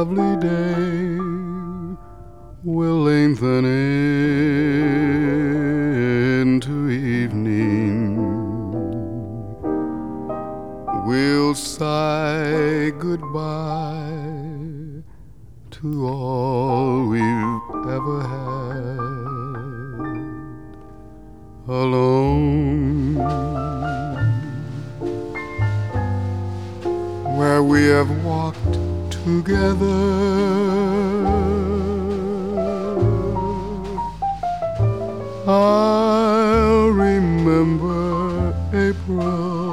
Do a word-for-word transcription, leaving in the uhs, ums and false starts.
lovely day will lengthen into evening. We'll sigh goodbye to all we've ever had. Alone, where we have walked together, I'll remember April